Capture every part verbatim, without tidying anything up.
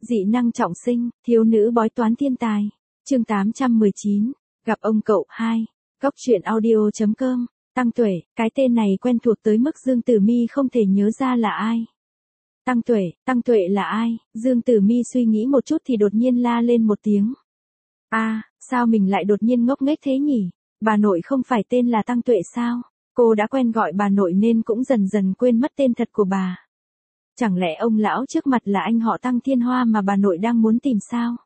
Dị năng trọng sinh, thiếu nữ bói toán thiên tài. Chương tám trăm mười chín, gặp ông cậu hai. Góc truyện audio chấm com. Tăng Tuệ, cái tên này quen thuộc tới mức Dương Tử Mi không thể nhớ ra là ai. Tăng Tuệ, Tăng Tuệ là ai? Dương Tử Mi suy nghĩ một chút thì đột nhiên la lên một tiếng. A, à, sao mình lại đột nhiên ngốc nghếch thế nhỉ? Bà nội không phải tên là Tăng Tuệ sao? Cô đã quen gọi bà nội nên cũng dần dần quên mất tên thật của bà. Chẳng lẽ ông lão trước mặt là anh họ Tăng Thiên Hoa mà bà nội đang muốn tìm sao?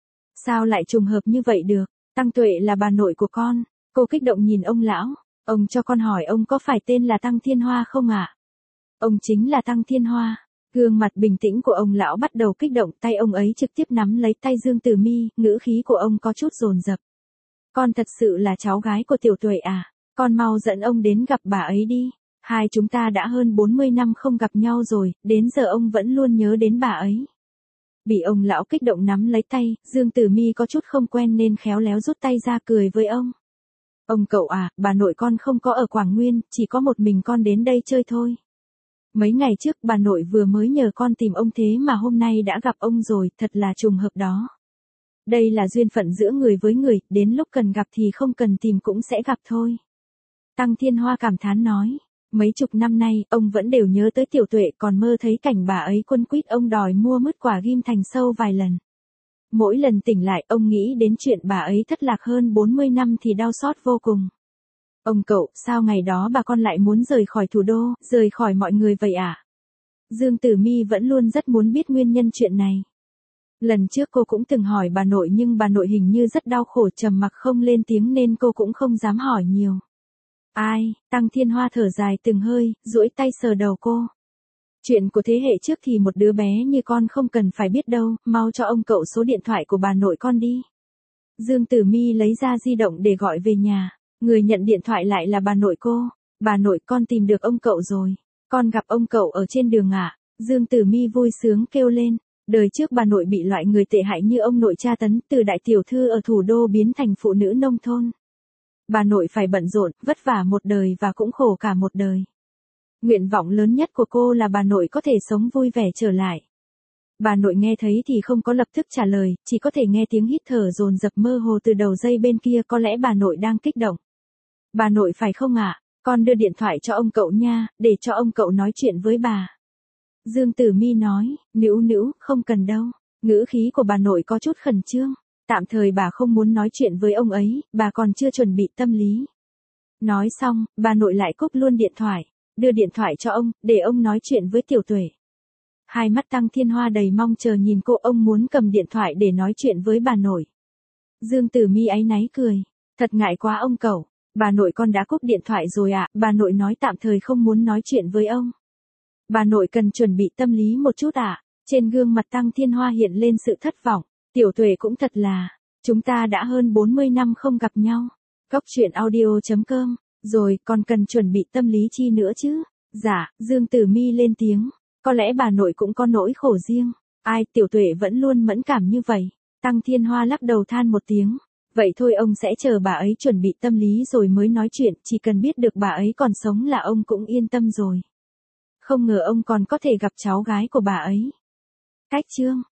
Sao lại trùng hợp như vậy được? Tăng Tuệ là bà nội của con. Cô kích động nhìn ông lão. Ông cho con hỏi ông có phải tên là Tăng Thiên Hoa không ạ? À? Ông chính là Tăng Thiên Hoa. Gương mặt bình tĩnh của ông lão bắt đầu kích động, tay ông ấy trực tiếp nắm lấy tay Dương Tử Mi, ngữ khí của ông có chút dồn dập. Con thật sự là cháu gái của Tiểu Tuệ à? Con mau dẫn ông đến gặp bà ấy đi. Hai chúng ta đã hơn bốn mươi năm không gặp nhau rồi, đến giờ ông vẫn luôn nhớ đến bà ấy. Bị ông lão kích động nắm lấy tay, Dương Tử Mi có chút không quen nên khéo léo rút tay ra cười với ông. Ông cậu à, bà nội con không có ở Quảng Nguyên, chỉ có một mình con đến đây chơi thôi. Mấy ngày trước bà nội vừa mới nhờ con tìm ông thế mà hôm nay đã gặp ông rồi, thật là trùng hợp đó. Đây là duyên phận giữa người với người, đến lúc cần gặp thì không cần tìm cũng sẽ gặp thôi. Tăng Thiên Hoa cảm thán nói, mấy chục năm nay, ông vẫn đều nhớ tới Tiểu Tuệ, còn mơ thấy cảnh bà ấy quấn quýt ông đòi mua mứt quả ghim thành sâu vài lần. Mỗi lần tỉnh lại, ông nghĩ đến chuyện bà ấy thất lạc hơn bốn mươi năm thì đau xót vô cùng. Ông cậu, sao ngày đó bà con lại muốn rời khỏi thủ đô, rời khỏi mọi người vậy ạ? À? Dương Tử Mi vẫn luôn rất muốn biết nguyên nhân chuyện này. Lần trước cô cũng từng hỏi bà nội nhưng bà nội hình như rất đau khổ trầm mặc không lên tiếng nên cô cũng không dám hỏi nhiều. Ai, Tăng Thiên Hoa thở dài từng hơi, duỗi tay sờ đầu cô. Chuyện của thế hệ trước thì một đứa bé như con không cần phải biết đâu, mau cho ông cậu số điện thoại của bà nội con đi. Dương Tử Mi lấy ra di động để gọi về nhà, người nhận điện thoại lại là bà nội cô. Bà nội, con tìm được ông cậu rồi, con gặp ông cậu ở trên đường ạ. À? Dương Tử Mi vui sướng kêu lên, đời trước bà nội bị loại người tệ hại như ông nội tra tấn, từ đại tiểu thư ở thủ đô biến thành phụ nữ nông thôn. Bà nội phải bận rộn, vất vả một đời và cũng khổ cả một đời. Nguyện vọng lớn nhất của cô là bà nội có thể sống vui vẻ trở lại. Bà nội nghe thấy thì không có lập tức trả lời, chỉ có thể nghe tiếng hít thở dồn dập mơ hồ từ đầu dây bên kia, có lẽ bà nội đang kích động. Bà nội phải không ạ? À? Con đưa điện thoại cho ông cậu nha, để cho ông cậu nói chuyện với bà. Dương Tử Mi nói, nữu nữu, không cần đâu. Ngữ khí của bà nội có chút khẩn trương. Tạm thời bà không muốn nói chuyện với ông ấy, bà còn chưa chuẩn bị tâm lý. Nói xong, bà nội lại cúp luôn điện thoại, đưa điện thoại cho ông, để ông nói chuyện với Tiểu Tuệ. Hai mắt Tăng Thiên Hoa đầy mong chờ nhìn cô, ông muốn cầm điện thoại để nói chuyện với bà nội. Dương Tử Mi áy náy cười, thật ngại quá ông cậu, bà nội con đã cúp điện thoại rồi ạ, à? Bà nội nói tạm thời không muốn nói chuyện với ông. Bà nội cần chuẩn bị tâm lý một chút ạ. À? Trên gương mặt Tăng Thiên Hoa hiện lên sự thất vọng. Tiểu Tuệ cũng thật là, chúng ta đã hơn bốn mươi năm không gặp nhau. Góc truyện audio chấm com, rồi còn cần chuẩn bị tâm lý chi nữa chứ? Dạ, Dương Tử Mi lên tiếng, có lẽ bà nội cũng có nỗi khổ riêng. Ai, Tiểu Tuệ vẫn luôn mẫn cảm như vậy. Tăng Thiên Hoa lắc đầu than một tiếng, vậy thôi ông sẽ chờ bà ấy chuẩn bị tâm lý rồi mới nói chuyện, chỉ cần biết được bà ấy còn sống là ông cũng yên tâm rồi. Không ngờ ông còn có thể gặp cháu gái của bà ấy. Cách chương